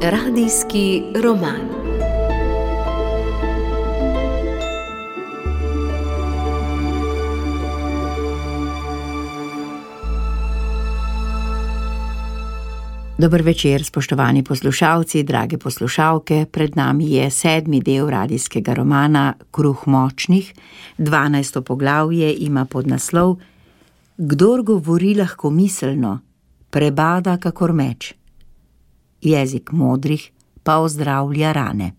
Radijski roman. Dober večer, spoštovani poslušalci, drage poslušalke. Pred nami je 7. del radijskega romana Kruh močnih. 12. poglavje ima podnaslov Kdor govori lahkomiselno, prebada kakor meč. Jezik modrih pa ozdravlja rane.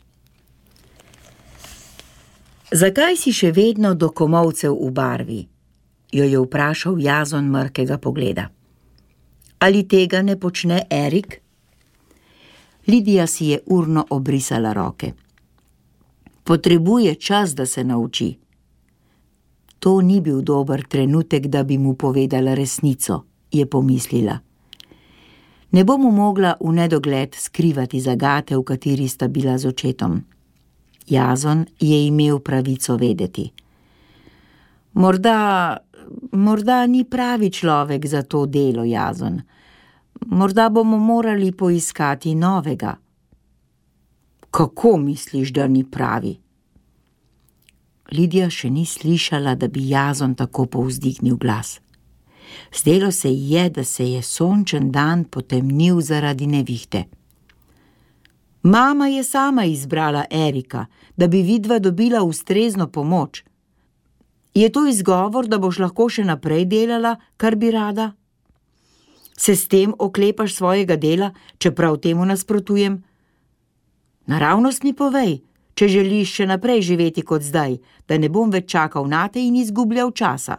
Zakaj si še vedno do komolcev v barvi? Jo je vprašal Jazon mrkega pogleda. Ali tega ne počne Erik? Lidija si je urno obrisala roke. Potrebuje čas, da se nauči. To ni bil dober trenutek, da bi mu povedala resnico, je pomislila. Ne bo mu mogla v nedogled skrivati zagate, v kateri sta bila z očetom. Jazon je imel pravico vedeti. Morda ni pravi človek za to delo, Jazon. Morda bomo morali poiskati novega. Kako misliš, da ni pravi? Lidija še ni slišala, da bi Jazon tako povzdignil glas. Zdelo se ji je, da se je sončen dan potemnil zaradi nevihte. Mama je sama izbrala Erika, da bi vidva dobila ustrezno pomoč. Je to izgovor, da boš lahko še naprej delala, kar bi rada? Se s tem oklepaš svojega dela, čeprav temu nasprotujem? Naravnost mi povej, če želiš še naprej živeti kot zdaj, da ne bom več čakal nate in izgubljal časa.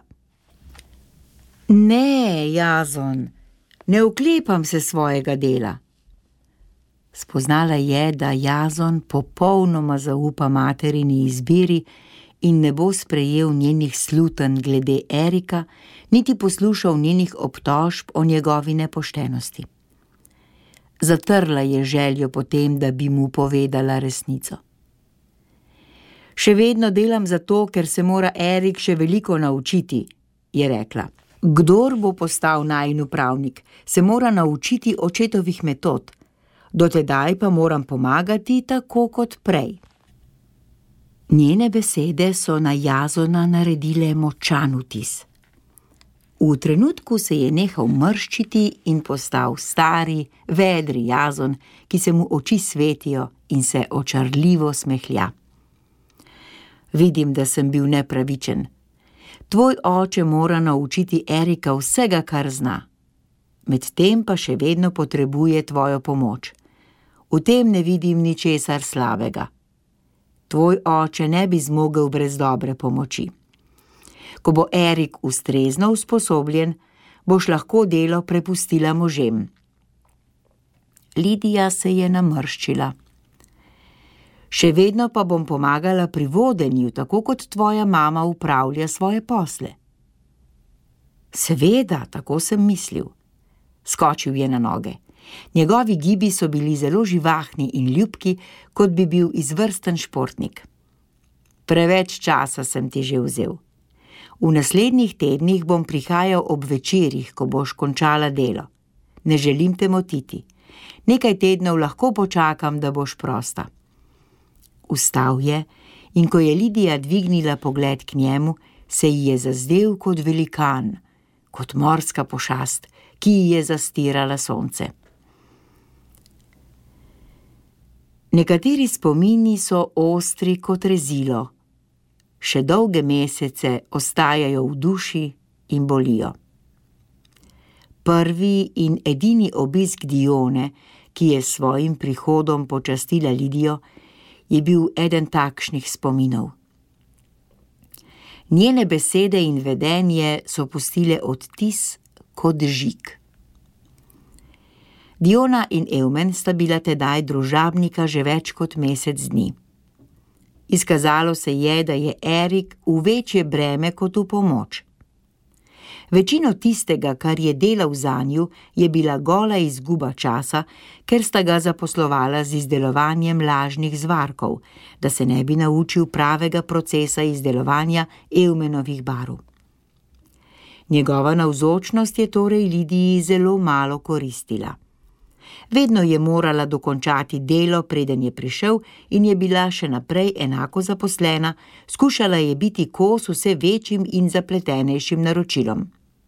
Ne, Jazon, ne oklepam se svojega dela. Spoznala je, da Jazon popolnoma zaupa materini izbiri in ne bo sprejel njenih slutenj glede Erika, niti poslušal njenih obtožb o njegovi nepoštenosti. Zatrla je željo potem, da bi mu povedala resnico. Še vedno delam zato, ker se mora Erik še veliko naučiti, je rekla. Kdor bo postal najin upravnik, se mora naučiti očetovih metod. Do tedaj pa moram pomagati tako kot prej. Njene besede so na Jazona naredile močan vtis. V trenutku se je nehal mrščiti in postal stari, vedri Jazon, ki se mu oči svetijo in se očarljivo smehlja. Vidim, da sem bil nepravičen. Tvoj oče mora naučiti Erika vsega, kar zna. Medtem pa še vedno potrebuje tvojo pomoč. V tem ne vidim ničesar slabega. Tvoj oče ne bi zmogel brez dobre pomoči. Ko bo Erik ustrezno usposobljen, boš lahko delo prepustila možem. Lidija se je namrščila. Še vedno pa bom pomagala pri vodenju, tako kot tvoja mama upravlja svoje posle. Seveda, tako sem mislil. Skočil je na noge. Njegovi gibi so bili zelo živahni in ljubki, kot bi bil izvrsten športnik. Preveč časa sem ti že vzel. V naslednjih tednih bom prihajal ob večerih, ko boš končala delo. Ne želim te motiti. Nekaj tednov lahko počakam, da boš prosta. Vstal je in ko je Lidija dvignila pogled k njemu, se ji je zazdel kot velikan, kot morska pošast, ki ji je zastirala sonce. Nekateri spomini so ostri kot rezilo. Še dolge mesece ostajajo v duši in bolijo. Prvi in edini obisk Dione, ki je s svojim prihodom počastila Lidijo, je bil eden takšnih spominov. Njene besede in vedenje so pustile odtis kot žig. Diona in Eumen sta bila tedaj družabnika že več kot mesec dni. Izkazalo se je, da je Erik v večje breme kot v pomoč. Večino tistega, kar je delal zanju, je bila gola izguba časa, ker sta ga zaposlovala z izdelovanjem lažnih zvarkov, da se ne bi naučil pravega procesa izdelovanja Eumenovih barv. Njegova navzočnost je torej Lidiji zelo malo koristila. Vedno je morala dokončati delo, preden je prišel, in je bila še naprej enako zaposlena, skušala je biti kos vse večjim in zapletenejšim naročilom.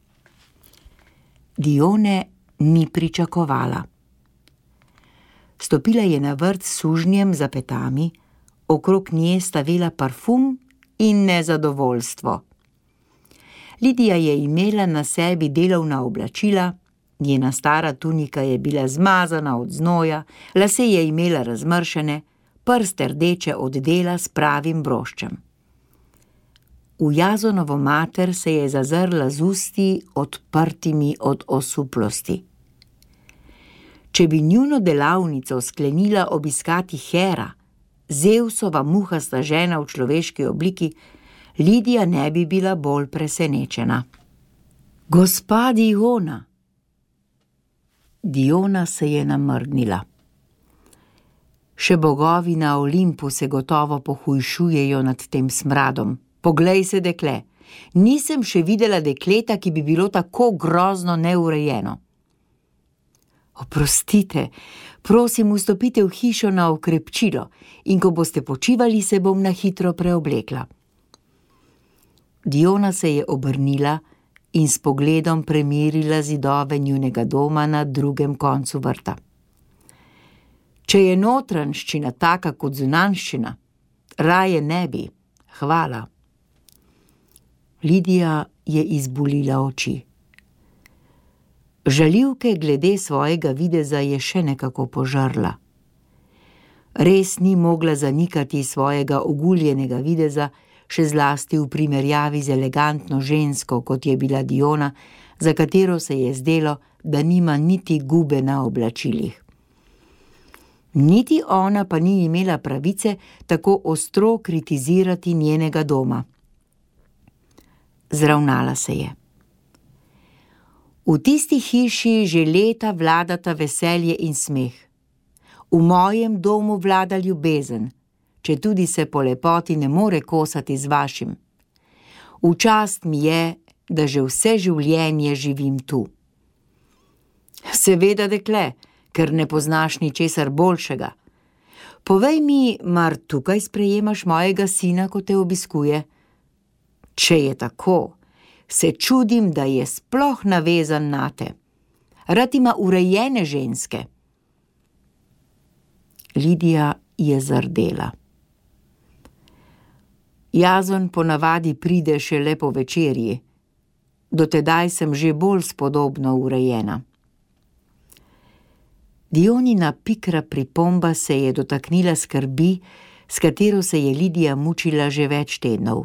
Dione ni pričakovala. Stopila je na vrt s sužnjem za petami, okrog nje sta vela parfum in nezadovoljstvo. Lidija je imela na sebi delovna oblačila, njena stara tunika je bila zmazana od znoja, lase je imela razmršene, prste rdeče od dela s pravim broščem. V Jazonovo mater se je zazrla z usti odprtimi od osuplosti. Če bi njuno delavnico sklenila obiskati Hera, Zevsova muhasta žena v človeški obliki, Lidija ne bi bila bolj presenečena. Gospa Diona! Diona se je namrgnila. Še bogovi na Olimpu se gotovo pohujšujejo nad tem smradom. Poglej se, dekle, nisem še videla dekleta, ki bi bilo tako grozno neurejeno. Oprostite, prosim, vstopite v hišo na okrepčilo in ko boste počivali, se bom na hitro preoblekla. Diona se je obrnila in s pogledom premerila zidove njunega doma na drugem koncu vrta. Če je notranjščina taka kot zunanjščina, raje ne bi, hvala. Lidija je izbulila oči. Žaljivke glede svojega videza je še nekako požrla. Res ni mogla zanikati svojega oguljenega videza, še zlasti v primerjavi z elegantno žensko, kot je bila Diona, za katero se je zdelo, da nima niti gube na oblačilih. Niti ona pa ni imela pravice tako ostro kritizirati njenega doma. Zravnala se je. V tisti hiši že leta vladata veselje in smeh. V mojem domu vlada ljubezen, četudi se po lepoti ne more kosati z vašim. V čast mi je, da že vse življenje živim tu. Seveda, dekle, ker ne poznaš ničesar boljšega. Povej mi, mar tukaj sprejemaš mojega sina, ko te obiskuje? Če je tako, se čudim, da je sploh navezan nate. Rad ima urejene ženske. Lidija je zardela. Jazon ponavadi pride šele po večerji. Do tedaj sem že bolj spodobno urejena. Dionina pikra pripomba se je dotaknila skrbi, s katero se je Lidija mučila že več tednov.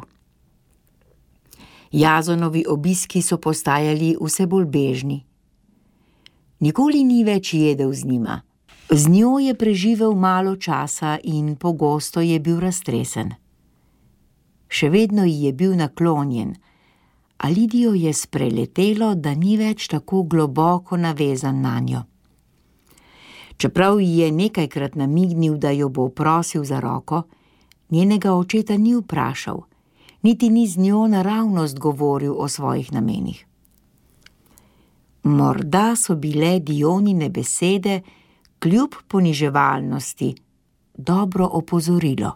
Jazonovi obiski so postajali vse bolj bežni. Nikoli ni več jedel z njima. Z njo je preživel malo časa in pogosto je bil raztresen. Še vedno ji je bil naklonjen, a Lidijo je spreletelo, da ni več tako globoko navezan nanjo. Čeprav ji je nekajkrat namignil, da jo bo prosil za roko, njenega očeta ni vprašal, niti ni z njo naravnost govoril o svojih namenih. Morda so bile Dionine besede, kljub poniževalnosti, dobro opozorilo.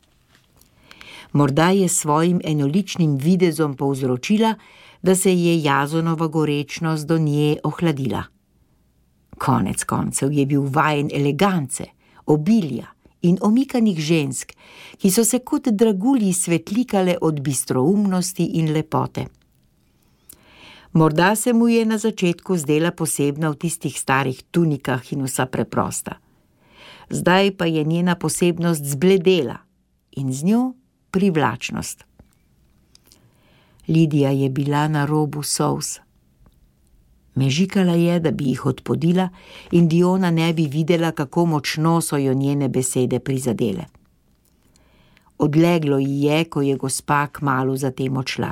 Morda je s svojim enoličnim videzom povzročila, da se je Jazonova gorečnost do nje ohladila. Konec koncev je bil vajen elegance, obilja in omikanih žensk, ki so se kot dragulji svetlikale od bistroumnosti in lepote. Morda se mu je na začetku zdela posebna v tistih starih tunikah in vsa preprosta. Zdaj pa je njena posebnost zbledela in z njo privlačnost. Lidija je bila na robu solz. Mežikala je, da bi jih odpodila in Diona ne bi videla, kako močno so jo njene besede prizadele. Odleglo ji je, ko je gospa kmalu zatem odšla.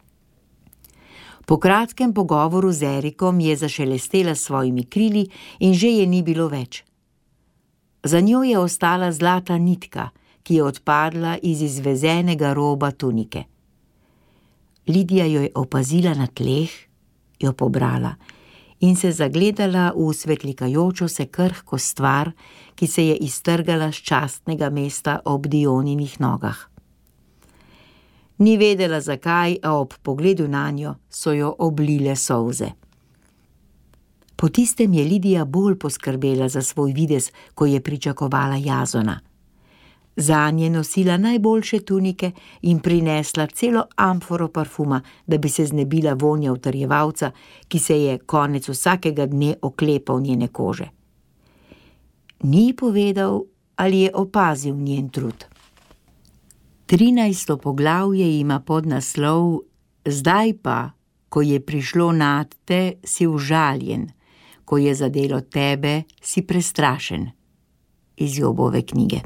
Po kratkem pogovoru z Erikom je zašelestela s svojimi krili in že je ni bilo več. Za njo je ostala zlata nitka, ki je odpadla iz izvezenega roba tunike. Lidija jo je opazila na tleh, jo pobrala in se zagledala v svetlikajočo se krhko stvar, ki se je iztrgala s častnega mesta ob Dioninih nogah. Ni vedela zakaj, a ob pogledu nanjo so jo oblile solze. Po tistem je Lidija bolj poskrbela za svoj videz, ko je pričakovala Jazona. Zanj je nosila najboljše tunike in prinesla celo amforo parfuma, da bi se znebila vonja utrjevalca, ki se je konec vsakega dne oklepal njene kože. Ni povedal, ali je opazil njen trud. 13. poglavje ima podnaslov Zdaj pa, ko je prišlo nadte, si užaljen, ko je zadelo tebe, si prestrašen. Iz Jobove knjige.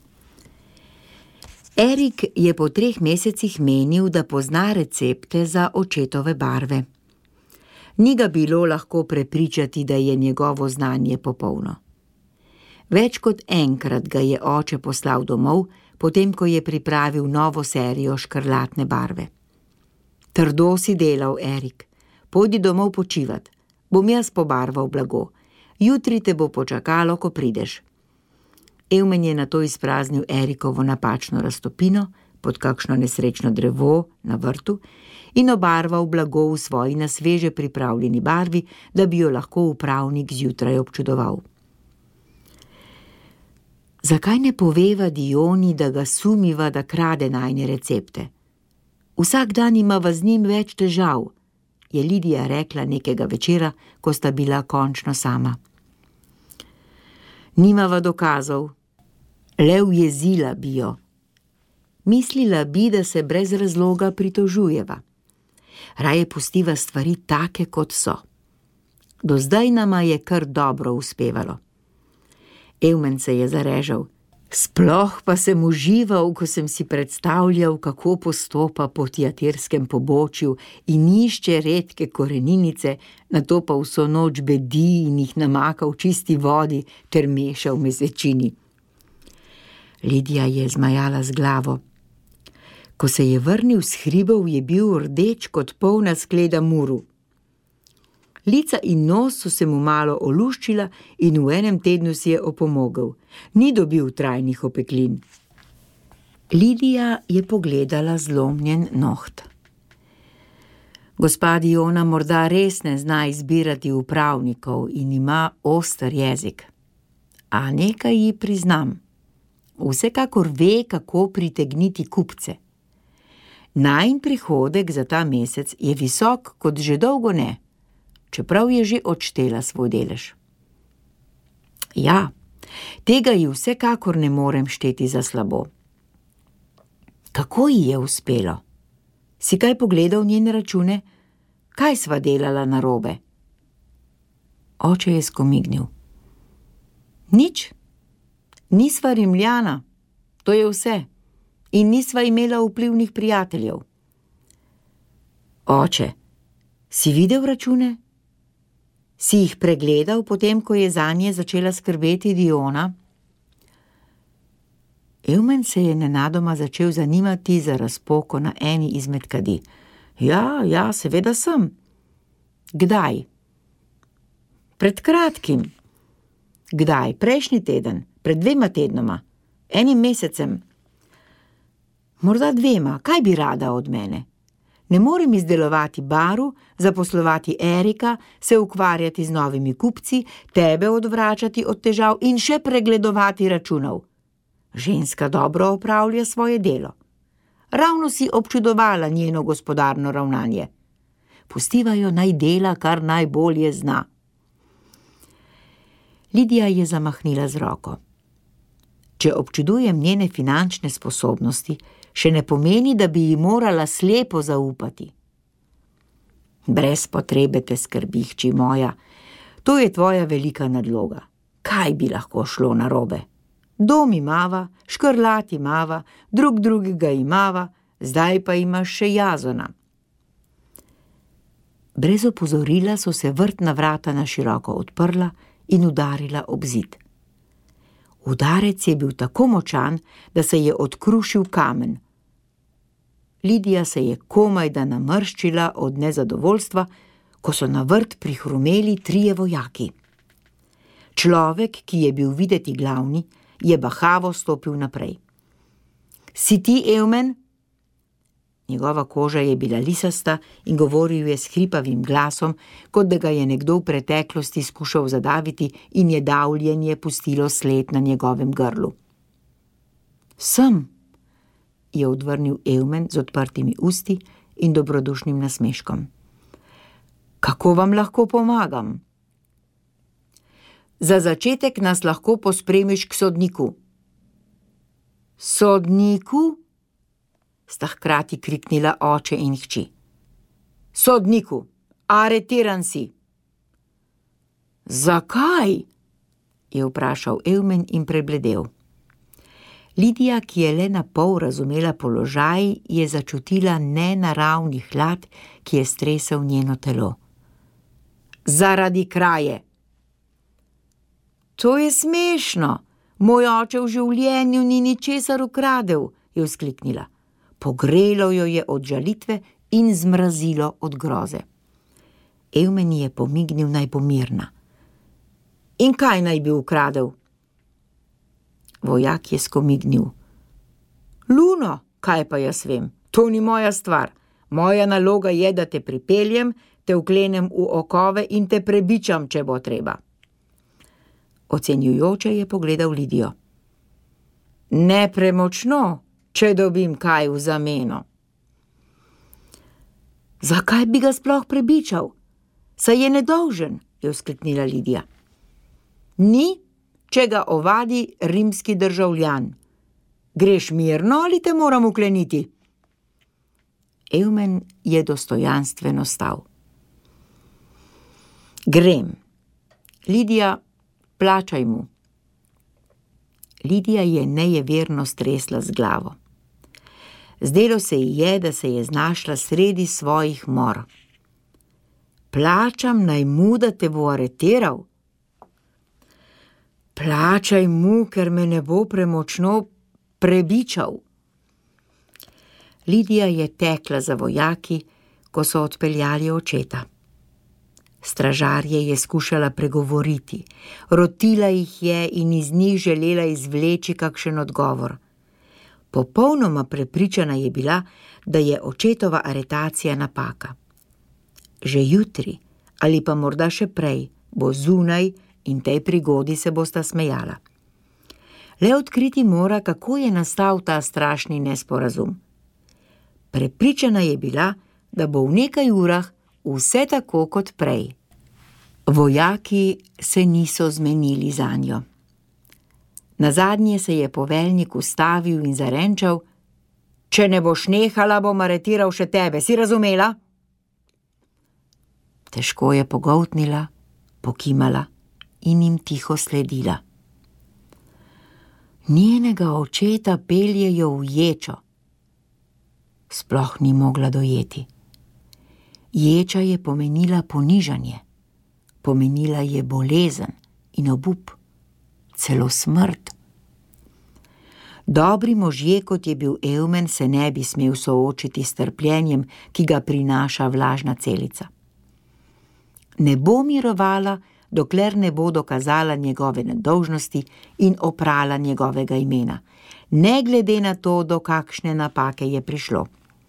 Erik je po 3 mesecih menil, da pozna recepte za očetove barve. Ni ga bilo lahko prepričati, da je njegovo znanje popolno. Več kot enkrat ga je oče poslal domov, potem ko je pripravil novo serijo škrlatne barve. Trdo si delal, Erik, pojdi domov počivat, bom jaz pobarval blago, jutri te bo počakalo, ko prideš. Evmen je nato izpraznil Erikovo napačno raztopino pod kakšno nesrečno drevo na vrtu in obarval blago v svoji na sveže pripravljeni barvi, da bi jo lahko upravnik zjutraj občudoval. Zakaj ne poveva Dioni, da ga sumiva, da krade najine recepte? Vsak dan imava z njim več težav, je Lidija rekla nekega večera, ko sta bila končno sama. Nimava dokazov. Le ujezila bi jo. Mislila bi, da se brez razloga pritožujeva. Raje pustiva stvari take, kot so. Do zdaj nama je kar dobro uspevalo. Evmen se je zarežal. Sploh pa sem užival, ko sem si predstavljal, kako postopa po Tiatirskem pobočju in išče redke koreninice, nato pa vso noč bedi in jih namaka v čisti vodi ter meša v mesečini. Lidija je zmajala z glavo. Ko se je vrnil s hribov, je bil rdeč kot polna skleda muru. Lica in nos so se mu malo oluščila in v enem tednu si je opomogel. Ni dobil trajnih opeklin. Lidija je pogledala zlomljen noht. Gospa Diona morda res ne zna izbirati upravnikov in ima oster jezik. A nekaj ji priznam. Vsekakor ve, kako pritegniti kupce. Najin prihodek za ta mesec je visok kot že dolgo ne, čeprav je že odštela svoj delež. Ja, tega ji vsekakor ne morem šteti za slabo. Kako ji je uspelo? Si kaj pogledal njene račune? Kaj sva delala narobe? Oče je skomignil. Nič. Nisva Rimljana, to je vse. In nisva imela vplivnih prijateljev. Oče, si videl račune? Si jih pregledal potem, ko je zanje začela skrbeti Diona? Evmen se je nenadoma začel zanimati za razpoko na eni izmed kadi. Ja, seveda sem. Kdaj? Pred kratkim. Kdaj? Prejšnji teden, pred 2 tednoma, 1 mesecem. Morda 2, kaj bi rada od mene? Ne morem izdelovati baru, zaposlovati Erika, se ukvarjati z novimi kupci, tebe odvračati od težav in še pregledovati računov. Ženska dobro opravlja svoje delo. Ravno si občudovala njeno gospodarno ravnanje. Pustiva jo naj dela, kar najbolje zna. Lidija je zamahnila z roko. Če občudujem njene finančne sposobnosti, še ne pomeni, da bi ji morala slepo zaupati. Brez potrebe te skrbi, hči moja. To je tvoja velika nadloga. Kaj bi lahko šlo narobe? Dom imava, škrlat imava, drugega imava, zdaj pa imaš še Jazona. Brez opozorila so se vrtna vrata na široko odprla in udarila ob zid. Udarec je bil tako močan, da se je odkrušil kamen. Lidija se je komajda namrščila od nezadovoljstva, ko so na vrt prihrumeli 3 vojaki. Človek, ki je bil videti glavni, je bahavo stopil naprej. Si ti, Eumen? Njegova koža je bila lisasta in govoril je s hripavim glasom, kot da ga je nekdo v preteklosti skušal zadaviti in je davljenje pustilo sled na njegovem grlu. Sem, je odvrnil Eumen z odprtimi usti in dobrodušnim nasmeškom. Kako vam lahko pomagam? Za začetek nas lahko pospremiš k sodniku. Sodniku? Sta hkrati kriknila oče in hči. Sodniku, aretiran si. Zakaj? Je vprašal Eumen in prebledel. Lidija, ki je le na pol razumela položaj, je začutila nenaravni hlad, ki je stresel njeno telo. Zaradi kraje. To je smešno. Moj oče v življenju ni ničesar ukradel, je vzkliknila. Pogrelo jo je od žalitve in zmrazilo od groze. Eumen je pomignil naj pomirna. In kaj naj bi ukradel? Vojak je skomignil. Luno, kaj pa jaz vem, to ni moja stvar. Moja naloga je, da te pripeljem, te vklenem v okove in te prebičam, če bo treba. Ocenjujoče je pogledal Lidijo. Ne premočno, če dobim kaj v zameno. Zakaj bi ga sploh prebičal? Saj je nedolžen, je vzkliknila Lidija. Ni, če ga ovadi rimski državljan. Greš mirno ali te moram vkleniti? Eumen je dostojanstveno stal. Grem. Lidija, plačaj mu. Lidija je nejeverno stresla z glavo. Zdelo se ji je, da se je znašla sredi svojih mor. Plačam naj mu, da te bo aretiral? Plačaj mu, ker me ne bo premočno prebičal. Lidija je tekla za vojaki, ko so odpeljali očeta. Stražarje je skušala pregovoriti, rotila jih je in iz njih želela izvleči kakšen odgovor. Popolnoma prepričana je bila, da je očetova aretacija napaka. Že jutri, ali pa morda še prej, bo zunaj in tej prigodi se bosta smejala. Le odkriti mora, kako je nastal ta strašni nesporazum. Prepričana je bila, da bo v nekaj urah vse tako kot prej. Vojaki se niso zmenili zanjo. Nazadnje se je poveljnik ustavil in zarenčal: Če ne boš nehala, bom aretiral še tebe, si razumela? Težko je pogoltnila, pokimala in jim tiho sledila. Njenega očeta peljejo v ječo. Sploh ni mogla dojeti. Ječa je pomenila ponižanje, pomenila je bolezen in obup, celo smrt. Dobri možje, kot je bil Eumen, se ne bi smel soočiti s trpljenjem, ki ga prinaša vlažna celica. Ne bo mirovala, dokler ne bo dokazala njegove nedolžnosti in oprala njegovega imena, ne glede na to, do kakšne napake je prišlo.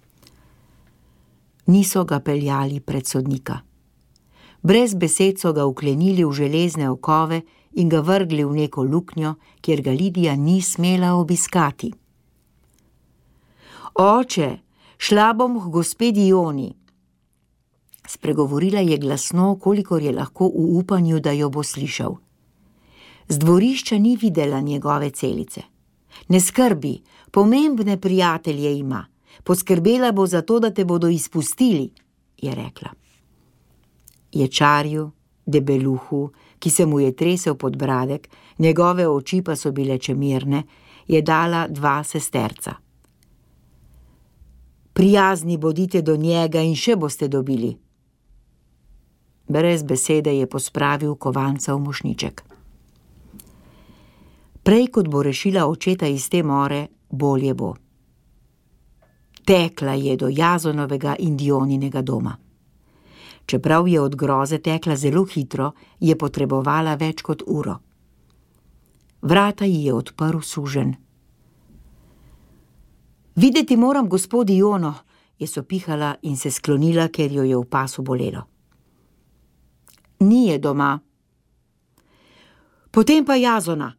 Niso ga peljali pred sodnika. Brez besed so ga vklenili v železne okove in ga vrgli v neko luknjo, kjer ga Lidija ni smela obiskati. Oče, šla bom k gospe Dioni. Spregovorila je glasno, kolikor je lahko v upanju, da jo bo slišal. Z dvorišča ni videla njegove celice. Ne skrbi, pomembne prijatelje ima. Poskrbela bo za to, da te bodo izpustili, je rekla. Ječarju, debeluhu, ki se mu je tresel podbradek, njegove oči pa so bile čemirne, je dala 2 sesterca. Prijazni bodite do njega in še boste dobili. Brez besede je pospravil kovanca v mošnjiček. Prej, kot bo rešila očeta iz te more, bolje bo. Tekla je do Jazonovega in Dioninega doma. Čeprav je od groze tekla zelo hitro, je potrebovala več kot uro. Vrata ji je odprl suženj. Videti moram gospod Iono, je sopihala in se sklonila, ker jo je v pasu bolelo. Ni je doma. Potem pa Jazona.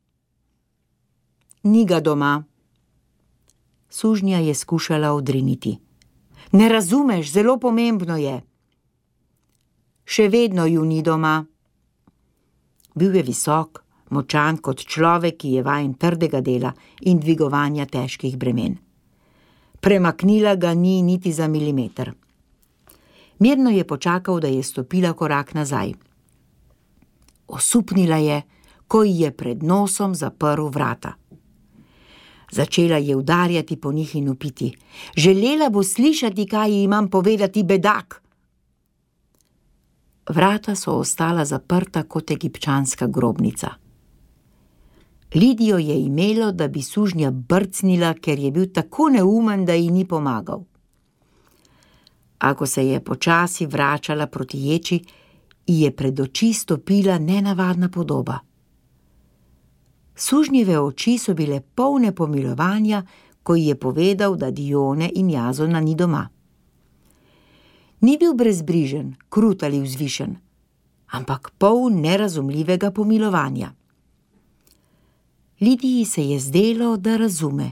Ni ga doma. Sužnja je skušala odriniti. Ne razumeš, zelo pomembno je. Še vedno ju ni doma. Bil je visok, močan kot človek, ki je vajen trdega dela in dvigovanja težkih bremen. Premaknila ga ni niti za milimeter. Mirno je počakal, da je stopila korak nazaj. Osupnila je, ko ji je pred nosom zaprl vrata. Začela je udarjati po njih in vpiti. Želela bo slišati, kaj ji imam povedati, bedak. Vrata so ostala zaprta kot egipčanska grobnica. Lidijo je imelo, da bi sužnja brcnila, ker je bil tako neumen, da ji ni pomagal. A ko se je počasi vračala proti ječi, ji je pred oči stopila nenavadna podoba. Sužnjeve oči so bile polne pomilovanja, ko ji je povedal, da Dione in Jazona ni doma. Ni bil brezbrižen, krut ali vzvišen, ampak poln nerazumljivega pomilovanja. Lidiji se je zdelo, da razume.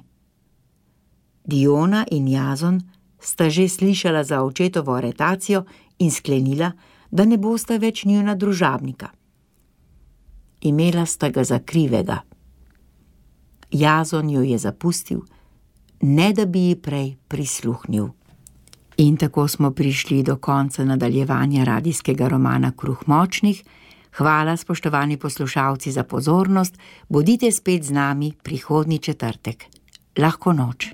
Diona in Jazon sta že slišala za očetovo aretacijo in sklenila, da ne bosta več njuna družabnika. Imela sta ga za krivega. Jazon jo je zapustil, ne da bi ji prej prisluhnil. In tako smo prišli do konca nadaljevanja radijskega romana Kruh močnih. Hvala, spoštovani poslušalci, za pozornost. Bodite spet z nami prihodnji četrtek. Lahko noč.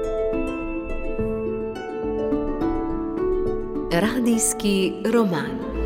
Radijski roman.